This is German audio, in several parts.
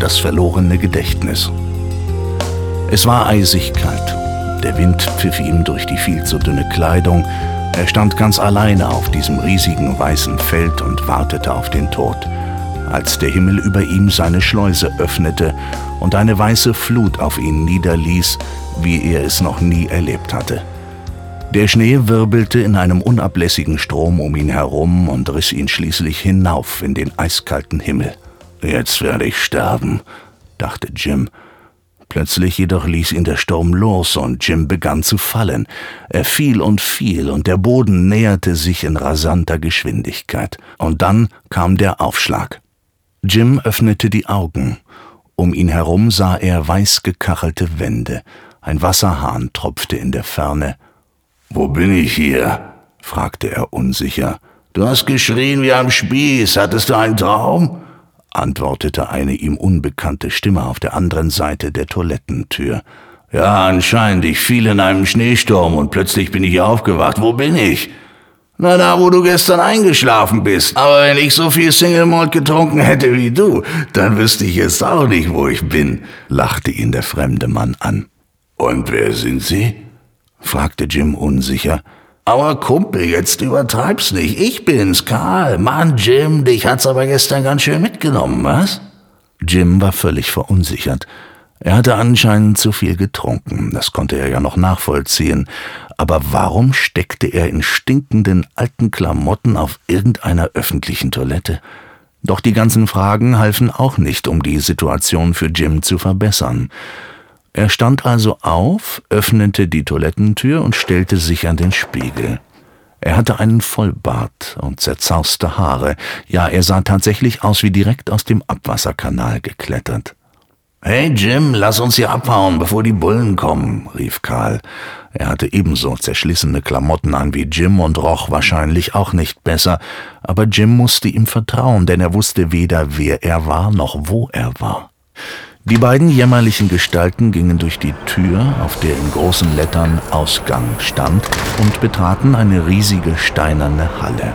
das verlorene Gedächtnis. Es war eisig kalt. Der Wind pfiff ihm durch die viel zu dünne Kleidung. Er stand ganz alleine auf diesem riesigen weißen Feld und wartete auf den Tod, als der Himmel über ihm seine Schleuse öffnete und eine weiße Flut auf ihn niederließ, wie er es noch nie erlebt hatte. Der Schnee wirbelte in einem unablässigen Strom um ihn herum und riss ihn schließlich hinauf in den eiskalten Himmel. »Jetzt werde ich sterben«, dachte Jim. Plötzlich jedoch ließ ihn der Sturm los und Jim begann zu fallen. Er fiel und der Boden näherte sich in rasanter Geschwindigkeit. Und dann kam der Aufschlag. Jim öffnete die Augen. Um ihn herum sah er weiß gekachelte Wände. Ein Wasserhahn tropfte in der Ferne. »Wo bin ich hier?« fragte er unsicher. »Du hast geschrien wie am Spieß. Hattest du einen Traum?« antwortete eine ihm unbekannte Stimme auf der anderen Seite der Toilettentür. »Ja, anscheinend. Ich fiel in einem Schneesturm und plötzlich bin ich aufgewacht. Wo bin ich?« »Na, da, wo du gestern eingeschlafen bist. Aber wenn ich so viel Single Malt getrunken hätte wie du, dann wüsste ich jetzt auch nicht, wo ich bin«, lachte ihn der fremde Mann an. »Und wer sind Sie?« fragte Jim unsicher. »Aber Kumpel, jetzt übertreib's nicht. Ich bin's, Karl. Mann, Jim, dich hat's aber gestern ganz schön mitgenommen, was?« Jim war völlig verunsichert. Er hatte anscheinend zu viel getrunken, das konnte er ja noch nachvollziehen. Aber warum steckte er in stinkenden alten Klamotten auf irgendeiner öffentlichen Toilette? Doch die ganzen Fragen halfen auch nicht, um die Situation für Jim zu verbessern. Er stand also auf, öffnete die Toilettentür und stellte sich an den Spiegel. Er hatte einen Vollbart und zerzauste Haare. Ja, er sah tatsächlich aus wie direkt aus dem Abwasserkanal geklettert. »Hey Jim, lass uns hier abhauen, bevor die Bullen kommen«, rief Karl. Er hatte ebenso zerschlissene Klamotten an wie Jim und roch wahrscheinlich auch nicht besser. Aber Jim musste ihm vertrauen, denn er wusste weder, wer er war, noch wo er war. Die beiden jämmerlichen Gestalten gingen durch die Tür, auf der in großen Lettern Ausgang stand, und betraten eine riesige steinerne Halle.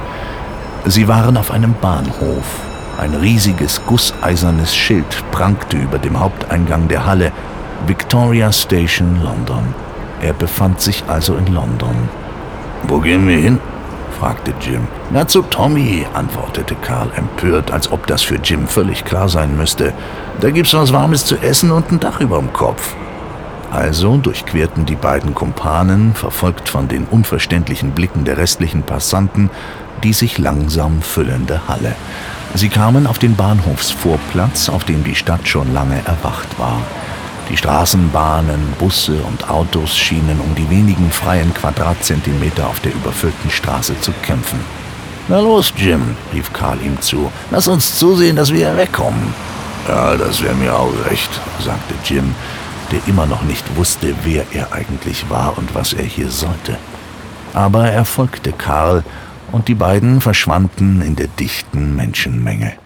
Sie waren auf einem Bahnhof. Ein riesiges gusseisernes Schild prangte über dem Haupteingang der Halle: Victoria Station, London. Er befand sich also in London. »Wo gehen wir hin?« fragte Jim. »Na, zu Tommy«, antwortete Karl empört, als ob das für Jim völlig klar sein müsste. »Da gibt's was Warmes zu essen und ein Dach überm Kopf.« Also durchquerten die beiden Kumpanen, verfolgt von den unverständlichen Blicken der restlichen Passanten, die sich langsam füllende Halle. Sie kamen auf den Bahnhofsvorplatz, auf dem die Stadt schon lange erwacht war. Die Straßenbahnen, Busse und Autos schienen um die wenigen freien Quadratzentimeter auf der überfüllten Straße zu kämpfen. »Na los, Jim«, rief Karl ihm zu. »Lass uns zusehen, dass wir hier wegkommen.« »Ja, das wäre mir auch recht«, sagte Jim, der immer noch nicht wusste, wer er eigentlich war und was er hier sollte. Aber er folgte Karl, und die beiden verschwanden in der dichten Menschenmenge.